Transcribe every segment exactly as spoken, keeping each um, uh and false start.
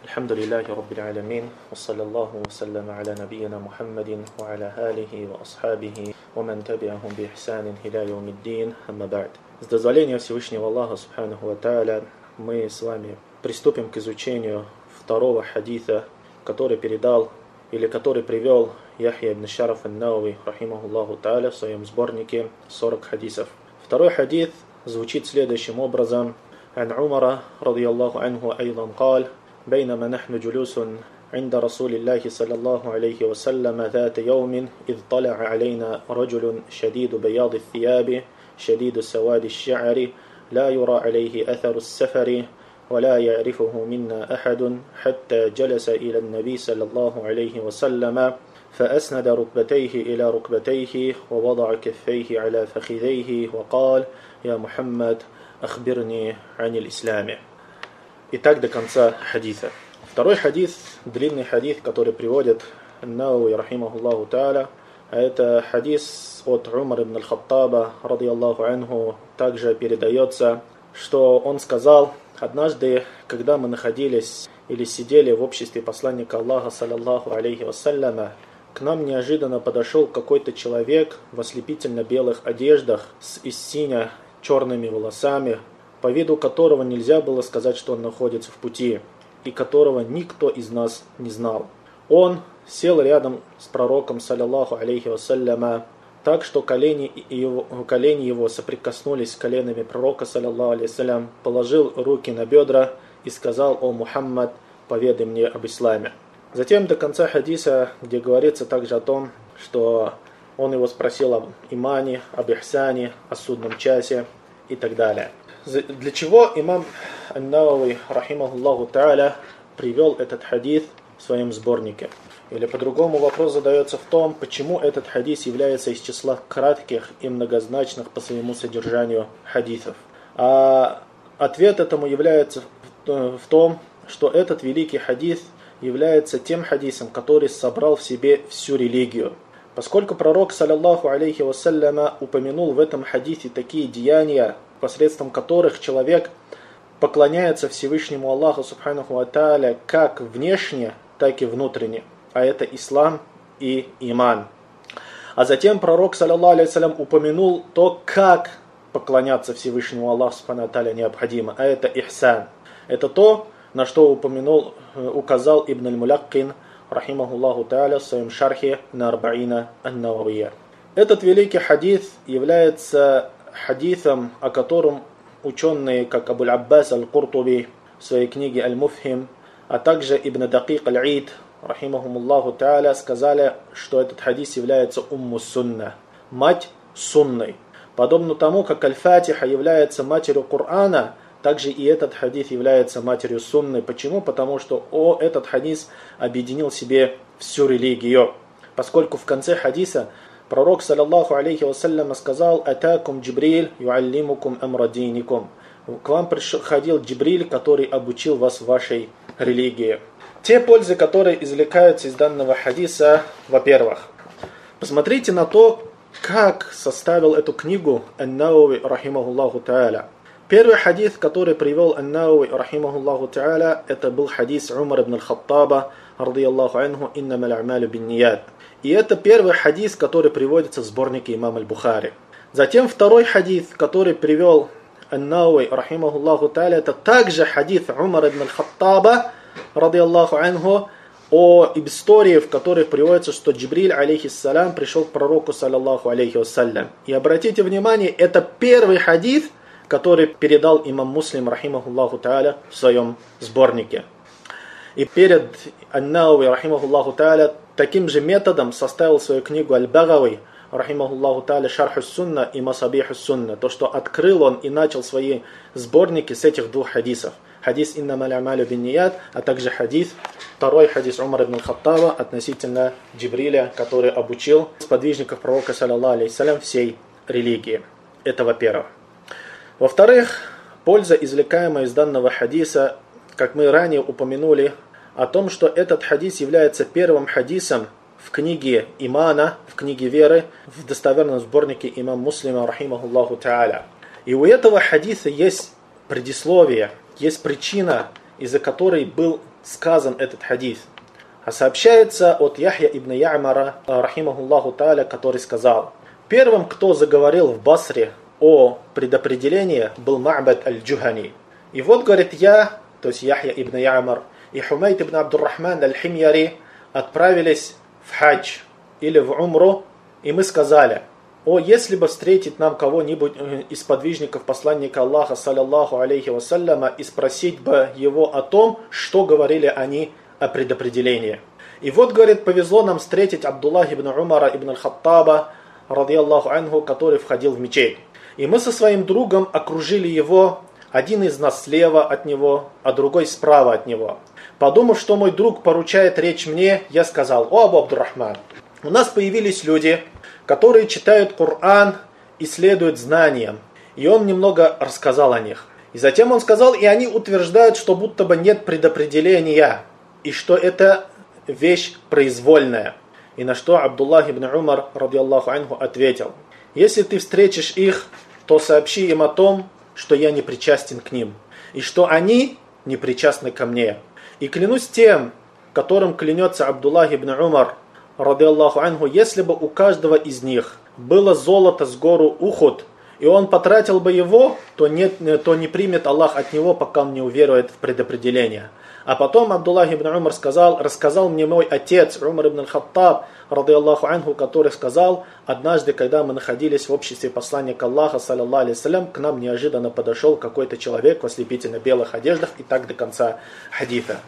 الحمد لله رب العالمين وصلى الله وسلم على نبينا محمد وعلى آله وأصحابه ومن تبعهم بإحسان إلى يوم الدين أما بعد. С дозволения Всевышнего Аллаха Субханаху ва Тааля мы с вами приступим к изучению второго хадиса, который передал или который привел Яхья ибн Шараф ан-Навави рахимахуллаху Тааля в своем сборнике сорок хадисов. Второй хадис звучит следующим образом: عن عمر رضي الله عنه أيضا قال بينما نحن جلوس عند رسول الله صلى الله عليه وسلم ذات يوم إذ طلع علينا رجل شديد بياض الثياب شديد سواد الشعر لا يرى عليه أثر السفر ولا يعرفه منا أحد حتى جلس إلى النبي صلى الله عليه وسلم فأسند ركبتيه إلى ركبتيه ووضع كفيه على فخذيه وقال يا محمد أخبرني عن الإسلام. Итак, до конца хадиса. Второй хадис, длинный хадис, который приводит Ан-Навави рахимахуллаху тааля, а это хадис от Умара ибн аль-Хаттаба радийаллаху анху. Также передается, что он сказал: однажды, когда мы находились или сидели в обществе посланника Аллаха саллаллаху алейхи вассаляма, к нам неожиданно подошел какой-то человек в ослепительно белых одеждах с истинно черными волосами, по виду которого нельзя было сказать, что он находится в пути, и которого никто из нас не знал. Он сел рядом с пророком, саллаллаху алейхи вассаляма, так что колени его, колени его соприкоснулись с коленами пророка, саллаллаху алейхи вассалям, положил руки на бедра и сказал: «О Мухаммад, поведай мне об исламе». Затем до конца хадиса, где говорится также о том, что он его спросил об имане, об ихсане, о судном часе и так далее. Для чего имам Ан-Навави рахимахуллаху тааля привел этот хадис в своем сборнике? Или по-другому вопрос задается в том, почему этот хадис является из числа кратких и многозначных по своему содержанию хадисов. А ответ этому является в том, что этот великий хадис является тем хадисом, который собрал в себе всю религию. Поскольку пророк, саллаллаху алейхи вассаляма, упомянул в этом хадисе такие деяния, посредством которых человек поклоняется Всевышнему Аллаху субханаху ва тааля как внешне, так и внутренне. А это ислам и иман. А затем пророк, саллаллаху алейхи вассалям, упомянул то, как поклоняться Всевышнему Аллаху субханаху ва тааля необходимо. А это ихсан. Это то, на что упомянул, указал Ибн аль-Муляккин рахимахуллаху тааля в своем шархе на Арбаина ан-Нававия. Этот великий хадис является хадисом, о котором ученые, как Абуль-Аббас аль-Куртуби в своей книге Аль-Муфхим, а также Ибн Дакик аль-Ид рахимахумуллаху тааля, сказали, что этот хадис является умму сунна, мать сунной. Подобно тому, как Аль-Фатиха является матерью Корана, также и этот хадис является матерью сунны. Почему? Потому что о, этот хадис объединил в себе всю религию. Поскольку в конце хадиса пророк, саллаллаху алейхи вассалям, сказал: «Атакум Джибриль юаллимукум амрадиникум». К вам приходил Джибриль, который обучил вас вашей религии. Те пользы, которые извлекаются из данного хадиса, во-первых, посмотрите на то, как составил эту книгу Ан-Навави рахимахуллаху тааля. Первый хадис, который привел Ан-Навави рахимахуллаху тааля, это был хадис Умара ибн аль-Хаттаба радийаллаху анху: «Иннамаль а'малю бинният». И это первый хадис, который приводится в сборнике имама аль-Бухари. Затем второй хадис, который привел Ан-Навави рахимахуллаху тааля, это также хадис Умара ибн аль-Хаттаба радийаллаху анху о истории, в которой приводится, что Джибриль алейхиссалям пришел к пророку, саллаллаху алейхи вассалям. И обратите внимание, это первый хадис, который передал имам Муслим рахимахуллаху тааля в своем сборнике. И перед Ан-Навави рахимахуллаху тааля таким же методом составил свою книгу Аль-Багави рахимахуллаху тааля Шарх ас-Сунна и Масабих ас-Сунна. То, что открыл он и начал свои сборники с этих двух хадисов. Хадис «Иннамаль а'малю бинният», а также хадис, второй хадис Умара ибн аль-Хаттаба относительно Джибриля, который обучил сподвижников пророка, саллаллаху алейхи вассалям, всей религии. Это во-первых. Во-вторых, польза, извлекаемая из данного хадиса, как мы ранее упомянули, о том, что этот хадис является первым хадисом в книге имана, в книге веры, в достоверном сборнике имам Муслима рахимахуллаху тааля. И у этого хадиса есть предисловие, есть причина, из-за которой был сказан этот хадис. А сообщается от Яхья ибн Я'мара, рахимахуллаху тааля, который сказал: первым, кто заговорил в Басре о предопределении, был Ма'бад аль-Джухани. И вот, говорит, я, то есть Яхья ибн Я'мар, и Хумейд ибн Абдуррахман аль-Химьяри отправились в хадж или в умру, и мы сказали: о, если бы встретить нам кого-нибудь из подвижников посланника Аллаха, саллаллаху алейхи вассаляма, и спросить бы его о том, что говорили они о предопределении. И вот, говорит, повезло нам встретить Абдуллах ибн Умара ибн аль-Хаттаба, радiyallahu анху, который входил в мечеть. И мы со своим другом окружили его, один из нас слева от него, а другой справа от него. Подумав, что мой друг поручает речь мне, я сказал: о, Абу Абдуррахман, у нас появились люди, которые читают Коран и следуют знаниям. И он немного рассказал о них. И затем он сказал: и они утверждают, что будто бы нет предопределения, и что это вещь произвольная. И на что Абдуллах ибн Умар, радiyallahu анху, ответил: если ты встретишь их, то сообщи им о том, что я не причастен к ним, и что они не причастны ко мне. И клянусь тем, которым клянется Абдуллах ибн Умар, радiyallahu анху, если бы у каждого из них было золото с гору Ухуд, и он потратил бы его, то, нет, то не примет Аллах от него, пока он не уверует в предопределение. А потом Абдуллах ибн Умар сказал: рассказал мне мой отец Умар ибн аль-Хаттаб, радiyallahu анху, который сказал: однажды, когда мы находились в обществе посланника Аллаха, саллаллаху алейхи вассалям, к нам неожиданно подошел какой-то человек в ослепительно белых одеждах, и так до конца хадиса.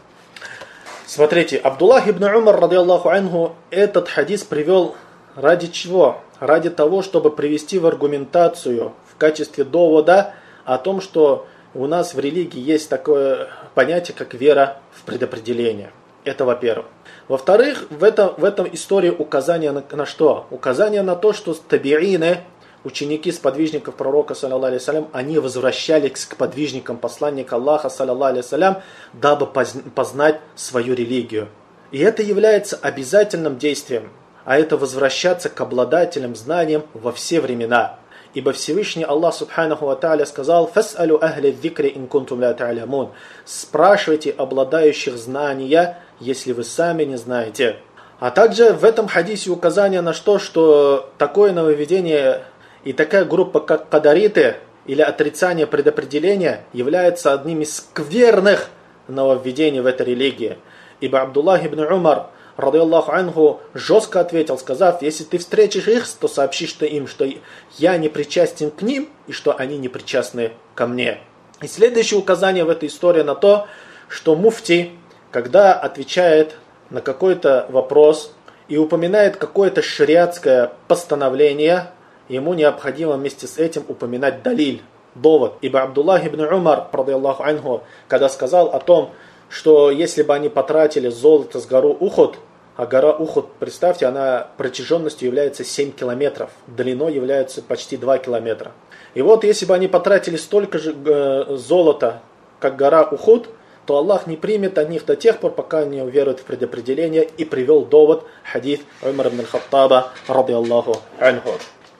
Смотрите, Абдуллах ибн Умар, радiyallahu анху, этот хадис привел ради чего? Ради того, чтобы привести в аргументацию в качестве довода о том, что у нас в религии есть такое понятие, как вера в предопределение. Это во-первых. Во-вторых, в этом, в этом истории указание на, на что? Указание на то, что табиины, ученики сподвижников пророка, саллаллаху алейхи вассалям, они возвращались к подвижникам посланника Аллаха, саллаллаху алейхи вассалям, дабы познать свою религию. И это является обязательным действием, а это возвращаться к обладателям знанием во все времена. Ибо Всевышний Аллах Субханаху ва Тааля сказал: «Фас'алю ахли дзикри ин кунтум ла та'лямун». Спрашивайте обладающих знания, если вы сами не знаете. А также в этом хадисе указание на что, что такое нововведение и такая группа, как кадариты, или отрицание предопределения, является одним из скверных нововведений в этой религии. Ибо Абдуллах ибн Умар, радiyallahu анху, жестко ответил, сказав: если ты встретишь их, то сообщи что им, что я не причастен к ним, и что они не причастны ко мне. И следующее указание в этой истории на то, что муфти, когда отвечает на какой-то вопрос и упоминает какое-то шариатское постановление, ему необходимо вместе с этим упоминать далиль, довод. Ибо Абдуллах ибн Умар, радiyallahu анху, когда сказал о том, что если бы они потратили золото с гору Ухуд, а гора Ухуд, представьте, она протяженностью является семь километров, длиной является почти два километра. И вот если бы они потратили столько же э, золота, как гора Ухуд, то Аллах не примет от них до тех пор, пока они уверуют в предопределение, и привел довод хадис Умар ибн аль-Хаттаба, радiyallahu анху.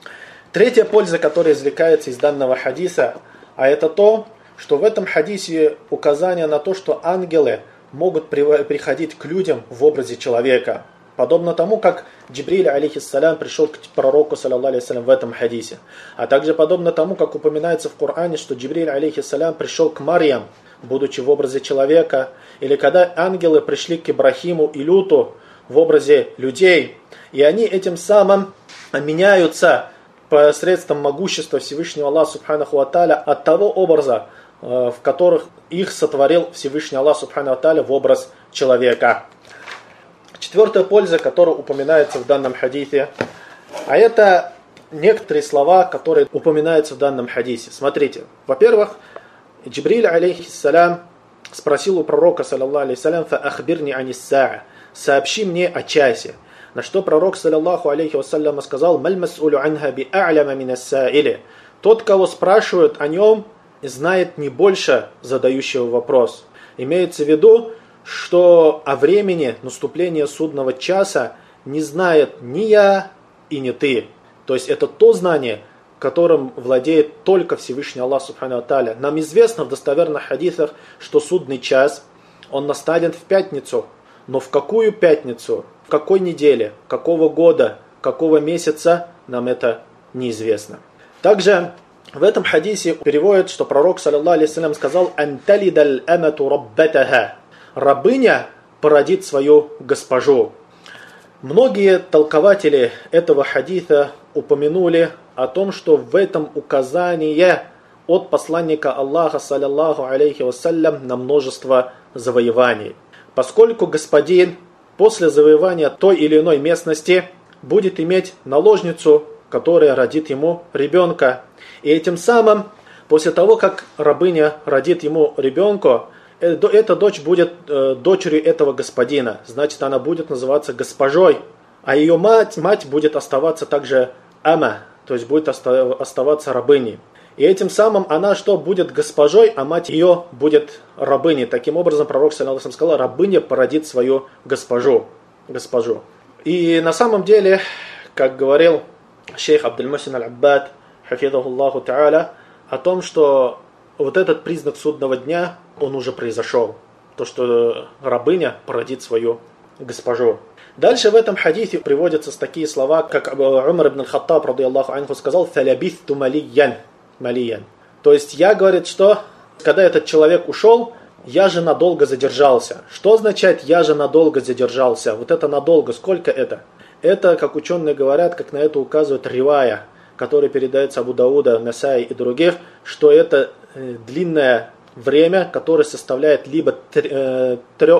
Третья польза, которая извлекается из данного хадиса, а это то, что в этом хадисе указание на то, что ангелы могут приходить к людям в образе человека. Подобно тому, как Джибриль, алейхиссалям, пришел к пророку, саллаллаху алейхи вассалям, в этом хадисе. А также подобно тому, как упоминается в Коране, что Джибриль, алейхиссалям, пришел к Марьям, будучи в образе человека. Или когда ангелы пришли к Ибрахиму и Люту в образе людей. И они этим самым меняются посредством могущества Всевышнего Аллаха Субханаху ва Тааля от того образа, в которых их сотворил Всевышний Аллах Субханаху ва Тааля в образ человека. Четвертая польза, которая упоминается в данном хадисе, а это некоторые слова, которые упоминаются в данном хадисе. Смотрите, во-первых, Джибриль, алейхиссалям, спросил у пророка, саллаллаху алейхи вассалям, «Фаахбирни анис-саа», «Сообщи мне о часе». На что пророк, саллаллаху алейхи вассалям, сказал: «Маль мас'улю анха би а'ляма мин ас-са'или». Тот, кого спрашивают о нем, знает не больше задающего вопрос. Имеется в виду, что о времени наступления судного часа не знает ни я и ни ты. То есть это то знание, которым владеет только Всевышний Аллах Субхану ва Тааля. Нам известно в достоверных хадисах, что судный час он настанет в пятницу. Но в какую пятницу, в какой неделе, какого года, какого месяца, нам это неизвестно. Также в этом хадисе переводят, что пророк, саллаллаху алейхи вассалям, сказал: «Анталидаль амату раббатаха». Рабыня породит свою госпожу. Многие толкователи этого хадиса упомянули о том, что в этом указание от посланника Аллаха, саллаллаху алейхи вассалям, на множество завоеваний. Поскольку господин после завоевания той или иной местности будет иметь наложницу, которая родит ему ребенка. И этим самым, после того, как рабыня родит ему ребенка, эта дочь будет дочерью этого господина. Значит, она будет называться госпожой. А ее мать, мать будет оставаться также ама, то есть будет оставаться рабыней. И этим самым она что? Будет госпожой, а мать ее будет рабыней. Таким образом, пророк, саллаллаху алейхи ва саллям, сказал: рабыня породит свою госпожу. госпожу. И на самом деле, как говорил шейх Абдуль-Мусин аль-Аббад, хафидахуллаху та'аля, о том, что вот этот признак судного дня, он уже произошел. То, что рабыня породит свою госпожу. Дальше в этом хадисе приводятся такие слова, как Умар ибн аль-Хаттаб, радийаллаху анху, сказал: «Фалябисту малиян». Малиян. То есть я, говорит, что когда этот человек ушел, я же надолго задержался. Что означает «я же надолго задержался»? Вот это надолго, сколько это? Это, как ученые говорят, как на это указывает ривая, который передается Абу Дауда, Насаи и других, что это длинное время, которое составляет либо три, э,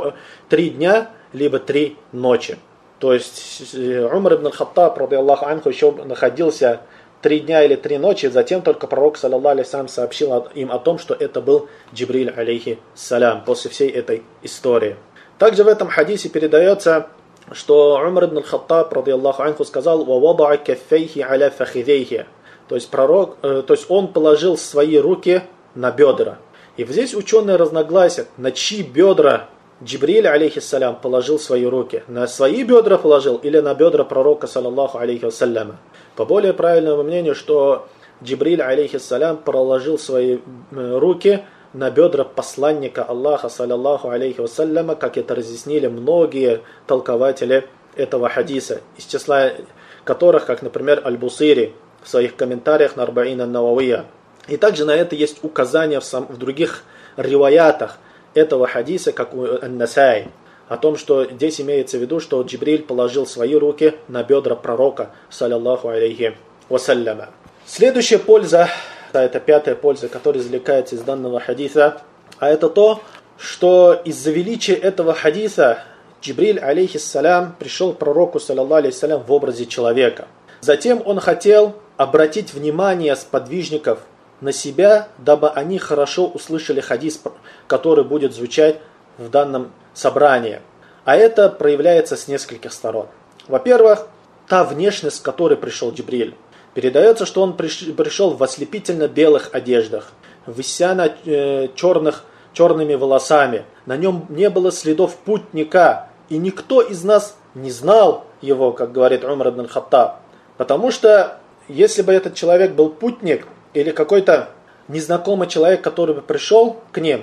три дня, либо три ночи. То есть Умар ибн аль-Хаттаб, радийаллаху анху, еще находился три дня или три ночи, затем только пророк, саллаллаху алейхи ва саллям, сообщил им о том, что это был Джибриль, алейхи салям, после всей этой истории. Также в этом хадисе передается, что Умар ибн аль-Хаттаб, радийаллаху анху, сказал: «Вавада'a каффейхи аля фахидейхи». То есть пророк, э, то есть он положил свои руки на бедра. И здесь ученые разногласят, на чьи бедра Джибриль, алейхи салям, положил свои руки. На свои бедра положил или на бедра пророка, саллаллаху алейхи вассаляма. По более правильному мнению, что Джибриль, алейхи салям, положил свои руки на бедра посланника Аллаха, саллаллаху алейхи вассаляма, как это разъяснили многие толкователи этого хадиса, из числа которых, как, например, Аль-Бусири в своих комментариях на Арбаин ан-Нававия. И также на это есть указания в, сам, в других риваятах этого хадиса, как у Ан-Насаи, о том, что здесь имеется в виду, что Джибриль положил свои руки на бедра пророка, саллаллаху алейхи вассаляма. Следующая польза, да, это пятая польза, которая извлекается из данного хадиса, а это то, что из-за величия этого хадиса Джибриль, алейхи салям, пришел к пророку, саллаллаху алейхи салям, в образе человека. Затем он хотел обратить внимание сподвижников на себя, дабы они хорошо услышали хадис, который будет звучать в данном собрании. А это проявляется с нескольких сторон. Во-первых, та внешность, с которой пришел Джибриль. Передается, что он пришел в ослепительно белых одеждах, вися на э, черных, черными волосами. На нем не было следов путника, и никто из нас не знал его, как говорит Умар ибн аль-Хаттаб. Потому что, если бы этот человек был путник, или какой-то незнакомый человек, который бы пришел к ним,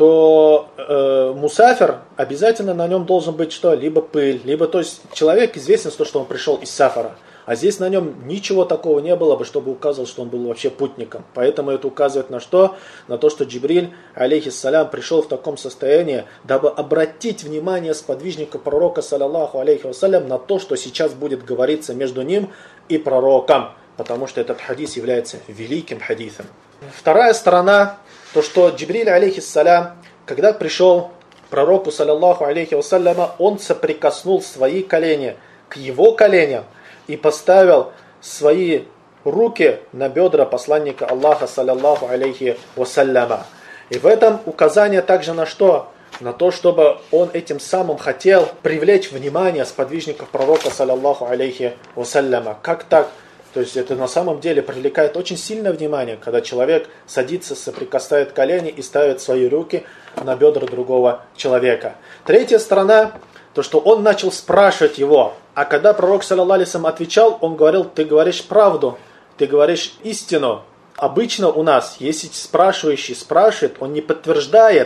то э, мусафир, обязательно на нем должен быть что? Либо пыль, либо, то есть человек известен, что он пришел из сафара. А здесь на нем ничего такого не было бы, чтобы указывал, что он был вообще путником. Поэтому это указывает на что? На то, что Джибриль, алейхи салям, пришел в таком состоянии, дабы обратить внимание сподвижника пророка, саллаллаху алейхи вассалям, на то, что сейчас будет говориться между ним и пророком. Потому что этот хадис является великим хадисом. Вторая сторона, то что Джибриль, алейхи салям, когда пришел к пророку, саллаллаху алейхи вассаляма, он соприкоснул свои колени к его коленям и поставил свои руки на бедра посланника Аллаха, саллаллаху алейхи вассаляма. И в этом указание также на что? На то, чтобы он этим самым хотел привлечь внимание сподвижников пророка, саллаллаху алейхи вассаляма. Как так? То есть это на самом деле привлекает очень сильное внимание, когда человек садится, соприкасает колени и ставит свои руки на бедра другого человека. Третья сторона, то что он начал спрашивать его, а когда пророк, саллаллаху алейхи ва саллям, отвечал, он говорил: ты говоришь правду, ты говоришь истину. Обычно у нас, если спрашивающий спрашивает, он не подтверждает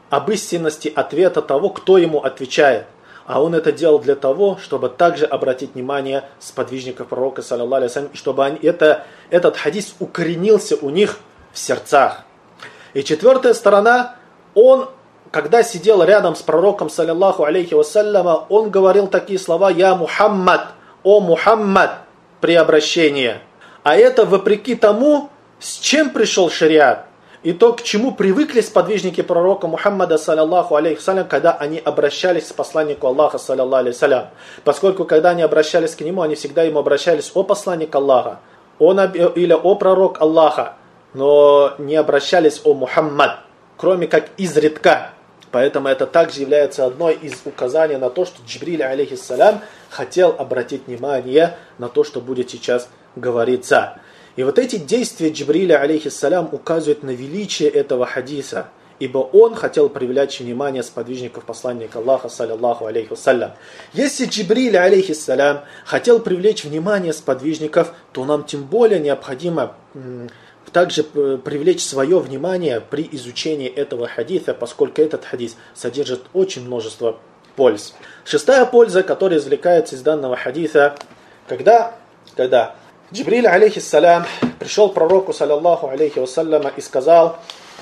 об истинности ответа того, кто ему отвечает. А он это делал для того, чтобы также обратить внимание сподвижников пророка, саллаллаху алейхи вассалям, и чтобы они, это, этот хадис укоренился у них в сердцах. И четвертая сторона, он, когда сидел рядом с пророком, саллаллаху алейхи вассаляма, он говорил такие слова: «Я Мухаммад, о Мухаммад», при обращении. А это вопреки тому, с чем пришел шариат, и то, к чему привыкли сподвижники пророка Мухаммада, саллаллаху алейхи вассалям, когда они обращались к посланнику Аллаха, саллаллаху алейхи вассалям. Поскольку, когда они обращались к нему, они всегда ему обращались: «О посланник Аллаха», он, или «О пророк Аллаха», но не обращались «О Мухаммад», кроме как изредка. Поэтому это также является одной из указаний на то, что Джибриль, алейхиссалям, хотел обратить внимание на то, что будет сейчас говориться. И вот эти действия Джибриля, алейхиссалям, указывают на величие этого хадиса, ибо он хотел привлечь внимание сподвижников посланника Аллаха, саллаллаху алейхи вассалям. Если Джибриль, алейхиссалям, хотел привлечь внимание сподвижников, то нам тем более необходимо также привлечь свое внимание при изучении этого хадиса, поскольку этот хадис содержит очень множество польз. Шестая польза, которая извлекается из данного хадиса, когда, когда Джибриль, алейхиссалям, пришел к пророку, саллаллаху алейхи вассаляма, и сказал,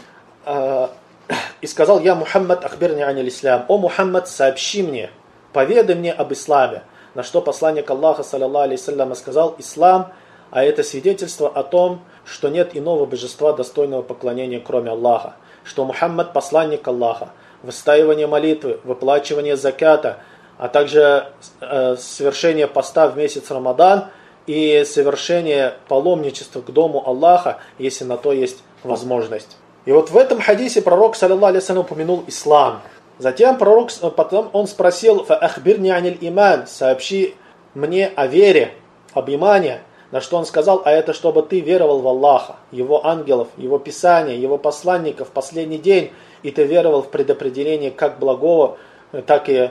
э, и сказал: «Я Мухаммад, ахбирни анил ислам». «О Мухаммад, сообщи мне, поведай мне об исламе». На что посланник Аллаха, саллаллаху алейхи вассаляма, сказал: «Ислам, а это свидетельство о том, что нет иного божества, достойного поклонения, кроме Аллаха, что Мухаммад посланник Аллаха, выстаивание молитвы, выплачивание заката, а также э, совершение поста в месяц Рамадан и совершение паломничества к дому Аллаха, если на то есть возможность». И вот в этом хадисе пророк, саллаллаху алейхи вассалям, упомянул ислам. Затем пророк, потом он спросил: «Фа ахбирни аниль иман», сообщи мне о вере, об имане. На что он сказал: «А это чтобы ты веровал в Аллаха, Его ангелов, Его Писания, Его посланников, последний день, и ты веровал в предопределение как благого, так и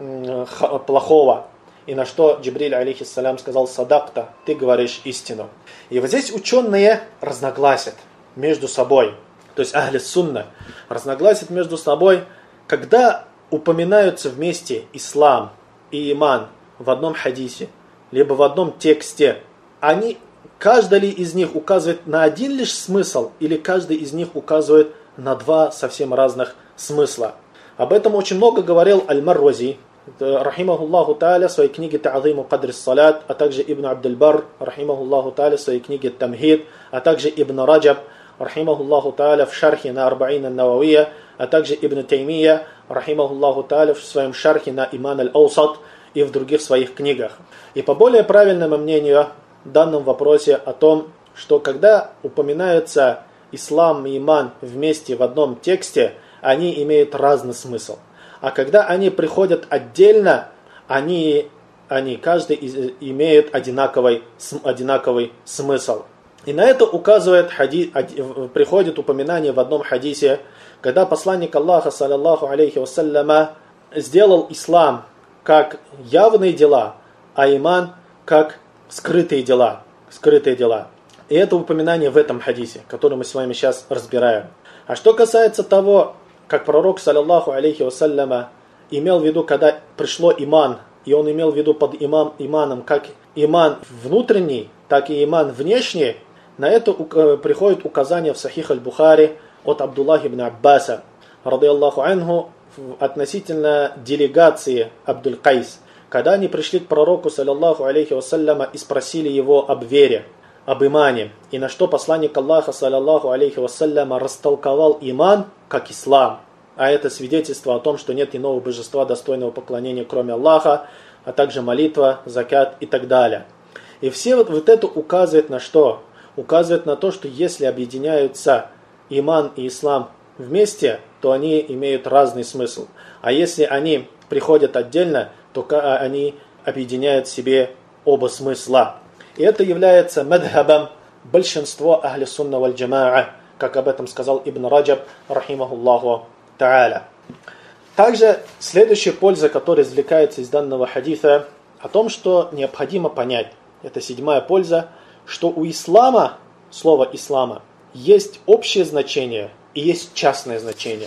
плохого». И на что Джибриль, алейхиссалям, сказал: «Садакта, ты говоришь истину». И вот здесь ученые разногласят между собой, то есть ахли сунна разногласят между собой, когда упоминаются вместе ислам и иман в одном хадисе, либо в одном тексте. Они, каждый ли из них указывает на один лишь смысл, или каждый из них указывает на два совсем разных смысла. Об этом очень много говорил Аль-Маррази, рахимахуллаху тааля, в своей книге «Та'азиму кадрис салят», а также Ибн Абдуль-Бар, рахимахуллаху тааля, в своей книге «Тамхид», а также Ибн Раджаб, рахимахуллаху тааля, в шархе на Арбаин ан-Нававия, а также Ибн Таймия, рахимахуллаху тааля, в своем шархе на Иман аль-Аусат и в других своих книгах. И по более правильному мнению в данном вопросе о том, что когда упоминаются ислам и иман вместе в одном тексте, они имеют разный смысл. А когда они приходят отдельно, они, они каждый из, имеет одинаковый, одинаковый смысл. И на это указывает хадис, приходит упоминание в одном хадисе, когда посланник Аллаха, саллаллаху алейхи вассаляма, сделал ислам как явные дела, а иман как скрытые дела, скрытые дела. И это упоминание в этом хадисе, который мы с вами сейчас разбираем. А что касается того, как пророк, саллаллаху алейхи вассаляма, имел в виду, когда пришло иман, и он имел в виду под имам, иманом как иман внутренний, так и иман внешний, на это приходит указание в Сахих аль-Бухари от Абдуллаха ибн Аббаса, радийаллаху анху, относительно делегации Абдуль-Кайс, когда они пришли к пророку, саллаллаху алейхи вассаляма, и спросили его об вере, об имане, и на что посланник Аллаха, саллаллаху алейхи вассаляма, растолковал иман как ислам, а это свидетельство о том, что нет иного божества, достойного поклонения, кроме Аллаха, а также молитва, закат и так далее. И все вот, вот это указывает на что? Указывает на то, что если объединяются иман и ислам вместе, то они имеют разный смысл. А если они приходят отдельно, то они объединяют в себе оба смысла. И это является мадхабом большинства ахли сунна валь джамаа, как об этом сказал Ибн Раджаб, рахимахуллаху та'аля. Также следующая польза, которая извлекается из данного хадиса, о том, что необходимо понять, это седьмая польза, что у ислама, слова ислама, есть общее значение и есть частное значение.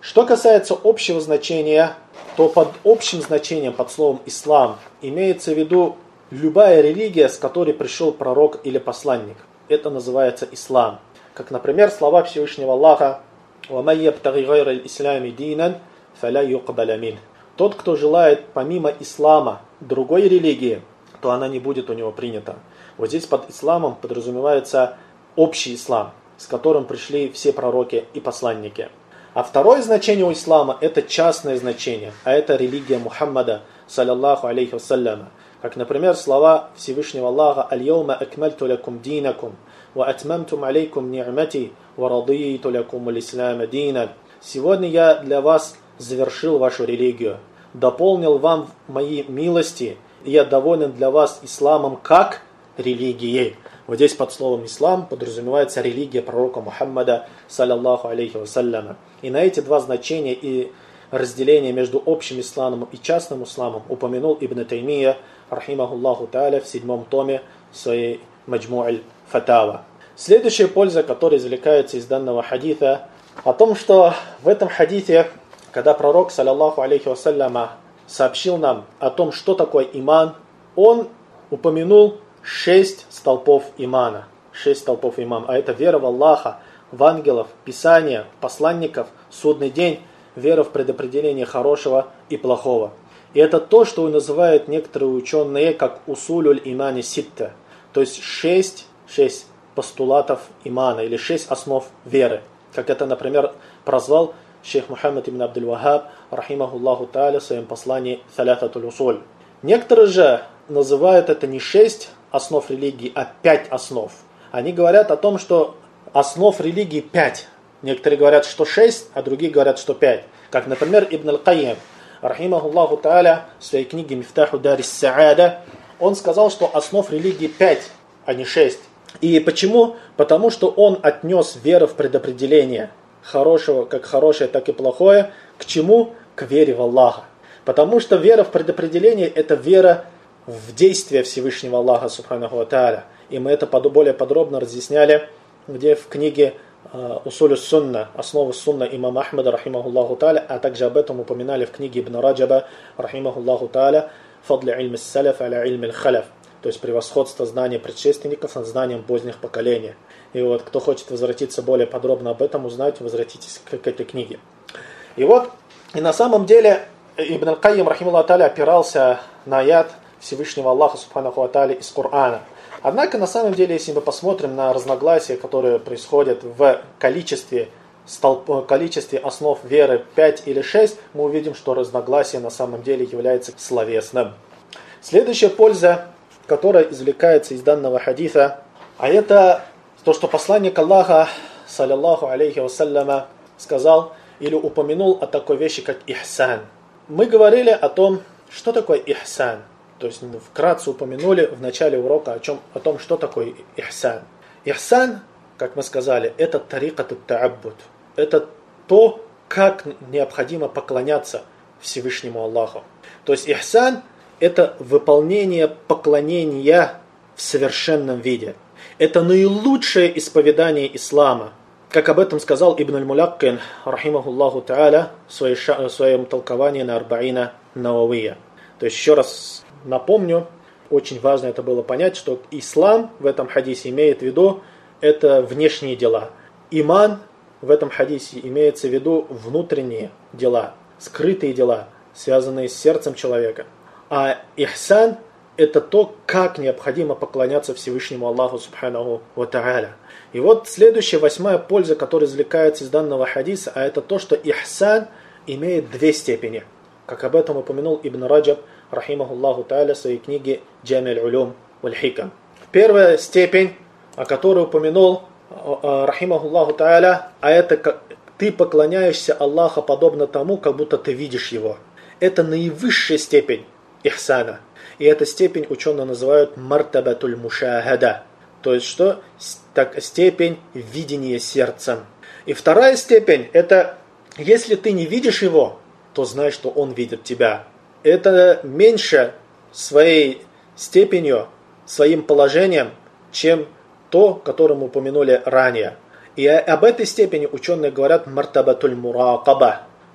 Что касается общего значения, то под общим значением, под словом «ислам», имеется в виду любая религия, с которой пришел пророк или посланник. Это называется ислам. Как, например, слова Всевышнего Аллаха: «Ваман ябтаги гайра аль-ислами динан, фаля юкбаля минх». Тот, кто желает помимо ислама другой религии, то она не будет у него принята. Вот здесь под исламом подразумевается общий ислам, с которым пришли все пророки и посланники. А второе значение у ислама – это частное значение, а это религия Мухаммада, саллаллаху алейхи вассаляма. Как, например, слова Всевышнего Аллаха: «Аль-йаума акмальту лакум динакум, ва атмамтум алейкум ни'мати, ва радиту лакум аль-ислама динан». Сегодня я для вас завершил вашу религию, дополнил вам мои милости, и я доволен для вас исламом как религией. Вот здесь под словом «ислам» подразумевается религия пророка Мухаммада, саллаллаху алейхи вассаляма. И на эти два значения и разделение между общим исламом и частным исламом упомянул Ибн Таймия, рахимахуллаху тааля, в седьмом томе своей Маджму' аль-Фатава. Следующая польза, которая извлекается из данного хадиса, о том, что в этом хадисе, когда пророк, саллаллаху алейхи вассаляма, сообщил нам о том, что такое иман, он упомянул шесть столпов имана. Шесть столпов имана. А это вера в Аллаха, в ангелов, Писания, посланников, судный день, вера в предопределение хорошего и плохого. И это то, что называют некоторые ученые как усулюль имани ситта. То есть шесть, шесть постулатов имана или шесть основ веры. Как это, например, прозвал шейх Мухаммад ибн Абдуль-Вахаб, рахимахуллаху тааля, в своем послании «Саляфатуль усуль». Некоторые же называют это не шесть основ религии, а пять основ. Они говорят о том, что основ религии пять. Некоторые говорят, что шесть, а другие говорят, что пять. Как, например, Ибн аль-Кайим, рахимахуллаху тааля, в своей книге «Мифтаху дарис саада», он сказал, что основ религии пять, а не шесть. И почему? Потому что он отнес веру в предопределение хорошего, как хорошее, так и плохое, к чему? К вере в Аллаха. Потому что вера в предопределение – это вера в действие Всевышнего Аллаха, субханаху ва тааля. И мы это более подробно разъясняли, где в книге «Усулю сунна», «Основы сунна» имама Ахмада, рахимахуллаху тааля, а также об этом упоминали в книге Ибн Раджаба, рахимахуллаху тааля, «Фадли илми саляф аля илми халяф», то есть превосходство знания предшественников над знанием поздних поколений. И вот, кто хочет возвратиться более подробно об этом, узнать, возвратитесь к, к этой книге. И вот, и на самом деле, Ибн аль-Кайим, рахимахуллаху тааля, опирался на аят Всевышнего Аллаха, субханаху ва тааля, из Корана. Однако, на самом деле, если мы посмотрим на разногласия, которые происходят в количестве, столп, количестве основ веры пять или шесть, мы увидим, что разногласие на самом деле является словесным. Следующая польза, которая извлекается из данного хадиса, а это то, что посланник Аллаха, саллаллаху алейхи вассаляма, сказал или упомянул о такой вещи, как ихсан. Мы говорили о том, что такое ихсан. То есть вкратце упомянули в начале урока о, чем, о том, что такое ихсан. Ихсан, как мы сказали, это тарикату та'аббуд. Это то, как необходимо поклоняться Всевышнему Аллаху. То есть ихсан – это выполнение поклонения в совершенном виде. Это наилучшее исповедание ислама. Как об этом сказал Ибн аль-Муляккин, рахимахуллаху тааля, в своем толковании на Арбаина Нававия. То есть еще раз напомню, очень важно это было понять, что ислам в этом хадисе имеет в виду это внешние дела. Иман в этом хадисе имеется в виду внутренние дела, скрытые дела, связанные с сердцем человека. А ихсан – это то, как необходимо поклоняться Всевышнему Аллаху субханаху ва тааля. И вот следующая, восьмая польза, которая извлекается из данного хадиса, а это то, что ихсан имеет две степени. Как об этом упомянул Ибн Раджаб, рахимахуллаху тааля, в своей книге «Джами аль-улюм валь-хикам». Первая степень, о которой упомянул рахимахуллаху тааля, а это как ты поклоняешься Аллаху подобно тому, как будто ты видишь его. Это наивысшая степень ихсана. И эту степень ученые называют мартабатуль мушахада. То есть что? Так, степень видения сердцем. И вторая степень, это если ты не видишь его, то знай, что он видит тебя. Это меньше своей степенью, своим положением, чем то, которое мы упомянули ранее. И об этой степени ученые говорят мартабатуль муракаба.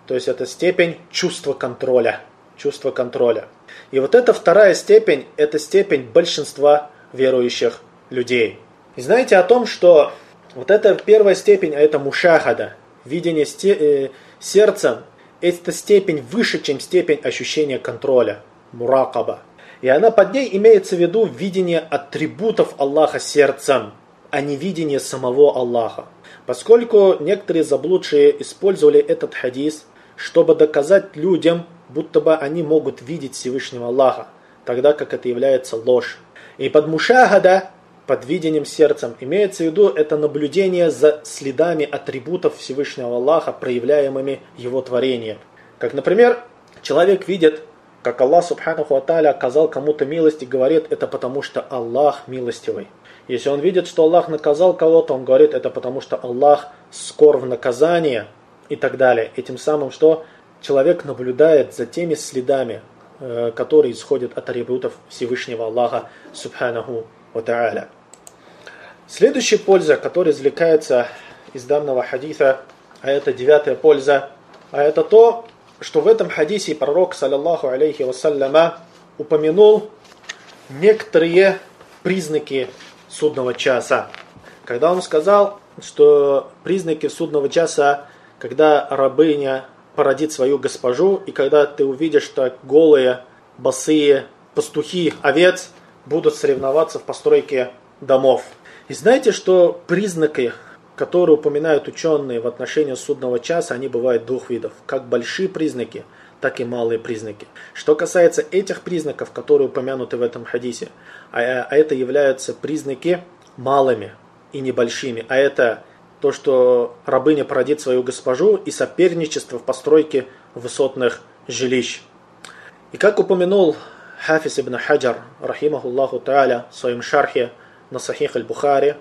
То есть это степень чувства контроля. Чувство контроля. И вот эта вторая степень, это степень большинства верующих людей. И знаете о том, что вот эта первая степень, а это мушахада, видение сте- э, сердцем, эта степень выше, чем степень ощущения контроля, муракаба. И она под ней имеется в виду видение атрибутов Аллаха сердцем, а не видение самого Аллаха. Поскольку некоторые заблудшие использовали этот хадис, чтобы доказать людям, будто бы они могут видеть Всевышнего Аллаха, тогда как это является ложь. И под мушахада, под видением сердцем, имеется в виду это наблюдение за следами атрибутов Всевышнего Аллаха, проявляемыми Его творением. Как, например, человек видит, как Аллах Субханаху ва Тааля оказал кому-то милость и говорит, это потому что Аллах милостивый. Если он видит, что Аллах наказал кого-то, он говорит, это потому что Аллах скор в наказание и так далее. И тем самым, что человек наблюдает за теми следами, которые исходят от атрибутов Всевышнего Аллаха Субханаху ва Тааля. Следующая польза, которая извлекается из данного хадиса, а это девятая польза, а это то, что в этом хадисе пророк, саллаллаху алейхи вассаляма, упомянул некоторые признаки судного часа. Когда он сказал, что признаки судного часа, когда рабыня породит свою госпожу, и когда ты увидишь, что голые, босые пастухи овец будут соревноваться в постройке домов. И знаете, что признаки, которые упоминают ученые в отношении судного часа, они бывают двух видов. Как большие признаки, так и малые признаки. Что касается этих признаков, которые упомянуты в этом хадисе, а это являются признаки малыми и небольшими. А это то, что рабыня породит свою госпожу, и соперничество в постройке высотных жилищ. И как упомянул Хафиз ибн Хаджар, рахимахуллаху тааля, в своем шархе на Сахих аль-Бухари,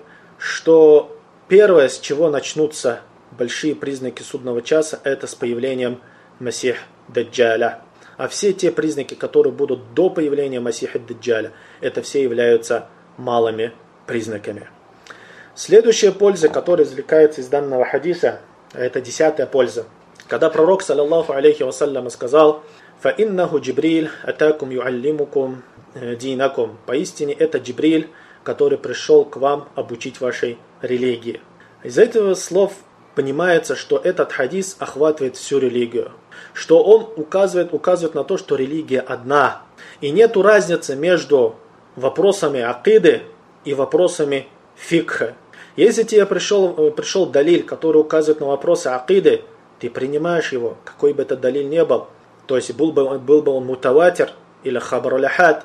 что первое, с чего начнутся большие признаки судного часа, это с появлением Масих Даджаля. А все те признаки, которые будут до появления Масиха Даджаля, это все являются малыми признаками. Следующая польза, которая извлекается из данного хадиса, это десятая польза. Когда пророк, саллаллаху алейхи вассалям, сказал: «Фаиннаху Джибриль атакум юаллимукум динакум». Поистине это Джибриль, который пришел к вам обучить вашей религии. Из этого слов понимается, что этот хадис охватывает всю религию. Что он указывает, указывает на то, что религия одна. И нету разницы между вопросами акиды и вопросами фикха. Если тебе пришел, пришел далиль, который указывает на вопросы акиды, ты принимаешь его, какой бы это далиль ни был. То есть был бы, был бы он мутаватир или хабар аль-ахад.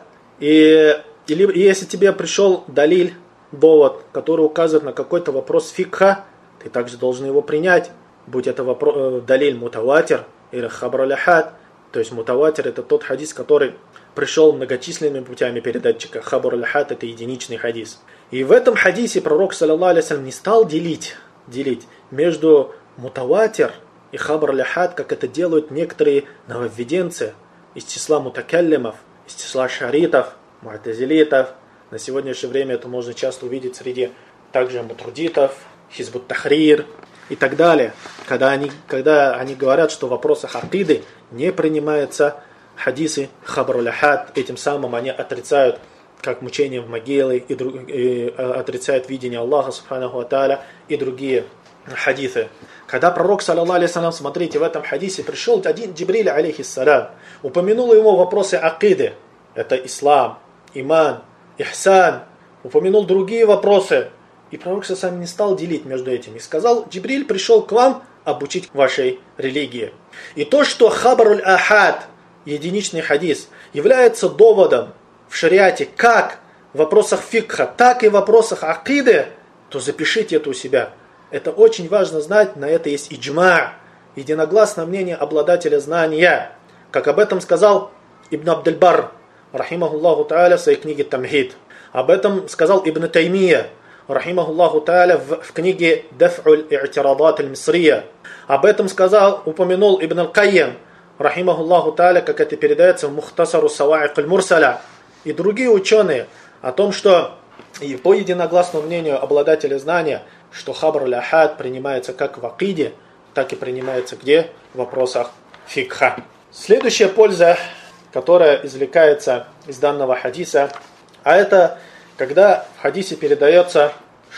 И, или, и если тебе пришел далиль, довод, который указывает на какой-то вопрос фикха, ты также должен его принять. Будь это вопрос, далиль мутаватир или хабар аль-ахад. То есть мутаватир это тот хадис, который пришел многочисленными путями передатчика. Хабар аль-ахад это единичный хадис. И в этом хадисе пророк, саллаллаху алейхи вассалям, не стал делить, делить между мутаватир и хабар аль-ахад, как это делают некоторые нововведенцы из числа мутакаллимов, из числа шаритов, муатазилитов. На сегодняшнее время это можно часто увидеть среди также мутрудитов, хизбут тахрир и так далее. Когда они, когда они говорят, что в вопросах акиды не принимаются хадисы хабар аль-ахад, этим самым они отрицают как мучение в могиле, и, друг, и отрицают видение Аллаха Субханаху ва Тааля и другие хадисы. Когда пророк, саллаллаху алейхи вассалям, смотрите, в этом хадисе пришел один Джибриль, алейхиссалям, упомянул ему вопросы акиды, это ислам, иман, ихсан, упомянул другие вопросы, и пророк сам не стал делить между этими. Сказал: Джибриль пришел к вам обучить вашей религии. И то, что хабар аль-ахад, единичный хадис, является доводом в шариате как в вопросах фикха, так и в вопросах акиды, то запишите это у себя. Это очень важно знать, на это есть иджма, единогласное мнение обладателя знания. Как об этом сказал Ибн Абдельбар, рахимахуллаху тааля, в своей книге Тамхид. Об этом сказал Ибн Таймия, рахимахуллаху тааля, в, в книге Даф'уль и'тирадат аль-Мисрия. Об этом сказал, упомянул Ибн Аль-Кайям, рахимахуллаху тааля, как это передается в Мухтасару Саваик аль-Мурсаля. И другие ученые о том, что и по единогласному мнению обладателя знания, что хабар аль-ахад принимается как в акиде, так и принимается где? В вопросах фикха. Следующая польза, которая извлекается из данного хадиса, а это когда в хадисе передается,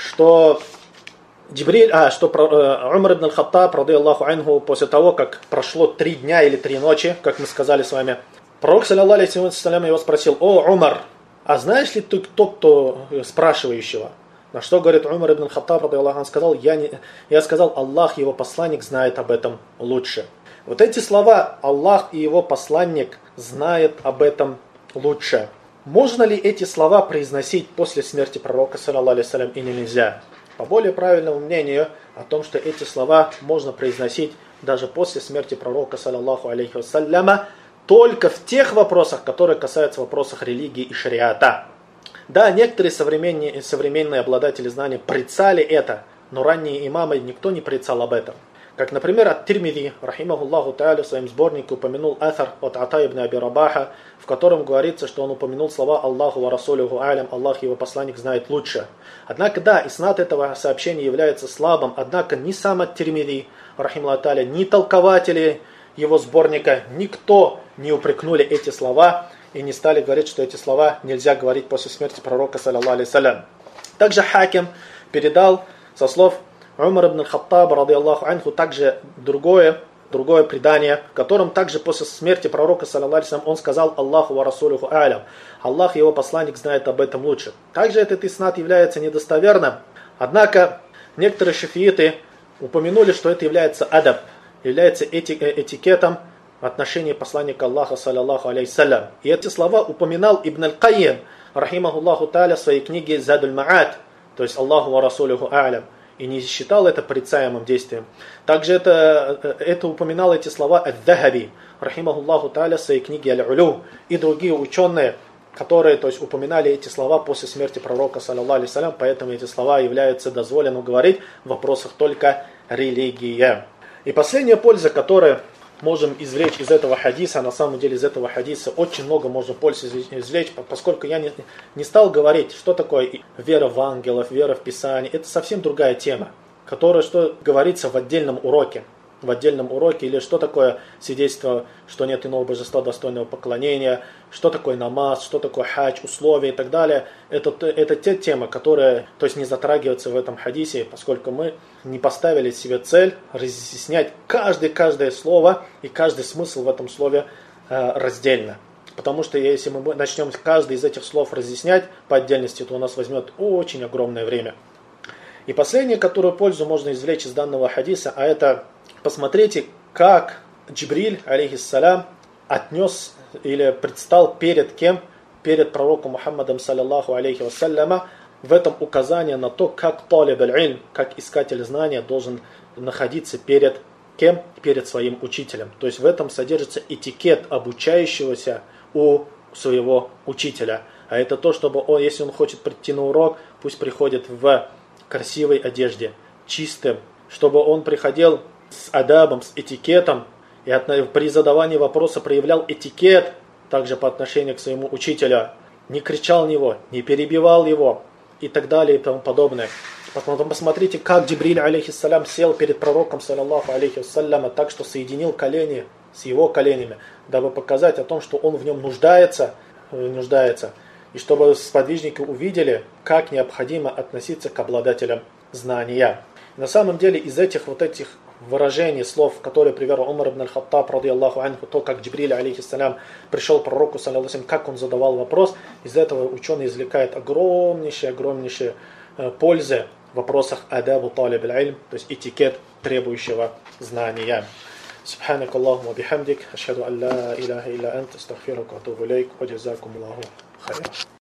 что Джибриль, а, что э, Умар ибн аль-Хаттаб, рады Аллаху анху, после того, как прошло три дня или три ночи, как мы сказали с вами, пророк, саллаллаху алейхи ва саллям, его спросил: «О, Умар, а знаешь ли ты кто, кто спрашивающего?» На что говорит Умар ибн аль-Хаттаб, рады Аллаху анху, сказал: я, не, я сказал, Аллах и его посланник знает об этом лучше. Вот эти слова «Аллах и его посланник знает об этом лучше». Можно ли эти слова произносить после смерти пророка, саллаллаху алейхи ва саллям, или нельзя? По более правильному мнению о том, что эти слова можно произносить даже после смерти пророка, саллаллаху алейхи ва салляма, только в тех вопросах, которые касаются вопросов религии и шариата. Да, некоторые современные, современные обладатели знаний прицали это, но ранние имамы никто не прицал об этом. Как, например, ат-Тирмизи, рахимахуллаху та'аля, в своем сборнике упомянул атар от Ата ибн Аби Рабаха, в котором говорится, что он упомянул слова «Аллаху ва расулюху алям», «Аллах и его посланник знает лучше». Однако, да, иснад этого сообщения является слабым, однако ни сам ат-Тирмизи, рахимахуллаху та'аля, ни толкователи его сборника, никто не упрекнули эти слова и не стали говорить, что эти слова нельзя говорить после смерти пророка, саллаллаху алейхи салям. Также Хаким передал со слов Умар ибн аль-Хаттаба, рады Аллаху анху, также другое, другое предание, в котором также после смерти пророка, саллаллаху алейхи салям, он сказал: «Аллаху ва расулюху алям», Аллах и его посланник знает об этом лучше. Также этот иснад является недостоверным, однако некоторые шафииты упомянули, что это является адаб, является этикетом в отношении посланника Аллаха, саллаллаху алейхи салям. И эти слова упоминал Ибн аль-Кайим, рахимахуллаху та'аля, в своей книге Задуль Ма'ад, то есть «Аллаху ва расулюху алям», и не считал это порицаемым действием. Также это, это упоминал эти слова ад-Дахаби, рахимахуллаху та'аля, в своей книге Аль-Улю, и другие ученые, которые, то есть, упоминали эти слова после смерти пророка, саллаллаху алейхи салям, поэтому эти слова являются дозволенным говорить в вопросах только религии. И последняя польза, которую можем извлечь из этого хадиса, на самом деле из этого хадиса очень много можно пользы извлечь, поскольку я не, не стал говорить, что такое вера в ангелов, вера в Писание. Это совсем другая тема, которая что говорится в отдельном уроке. В отдельном уроке, или что такое свидетельство, что нет иного божества достойного поклонения, что такое намаз, что такое хадж, условия и так далее. Это, это те темы, которые, то есть, не затрагиваются в этом хадисе, поскольку мы не поставили себе цель разъяснять каждое, каждое слово и каждый смысл в этом слове э, раздельно. Потому что если мы начнем каждый из этих слов разъяснять по отдельности, то у нас возьмет очень огромное время. И последнее, которую пользу можно извлечь из данного хадиса, а это: посмотрите, как Джибриль, алейхиссалям, отнес или предстал перед кем? Перед пророком Мухаммадом, саллаллаху алейхи вассаляма. В этом указание на то, как талиб аль-илм, как искатель знания, должен находиться перед кем? Перед своим учителем. То есть в этом содержится этикет обучающегося у своего учителя. А это то, чтобы он, если он хочет прийти на урок, пусть приходит в красивой одежде, чистым, чтобы он приходил с адабом, с этикетом, и при задавании вопроса проявлял этикет также по отношению к своему учителю, не кричал на него, не перебивал его и так далее и тому подобное. Потом посмотрите, как Джибриль, алейхиссалям, сел перед пророком, саллаллаху алейхи вассаляма, так что соединил колени с его коленями, дабы показать о том, что он в нем нуждается, нуждается, и чтобы сподвижники увидели, как необходимо относиться к обладателям знания. На самом деле из этих вот этих выражений, слов, которые привел Умар ибн аль-Хаттаб, ради Аллаху анху, то, как Джибриль, алейхиссалям, пришел к пророку, саллаллаху алейхи, как он задавал вопрос, из этого ученый извлекает огромнейшие, огромнейшие э, пользы в вопросах адабу талиб аль-илм, то есть этикет требующего знания. سبحانك اللهم وبحمدك أشهد أن لا إله إلا أنت أستغفرك وأتوب إليك وجزاكم الله خيرا.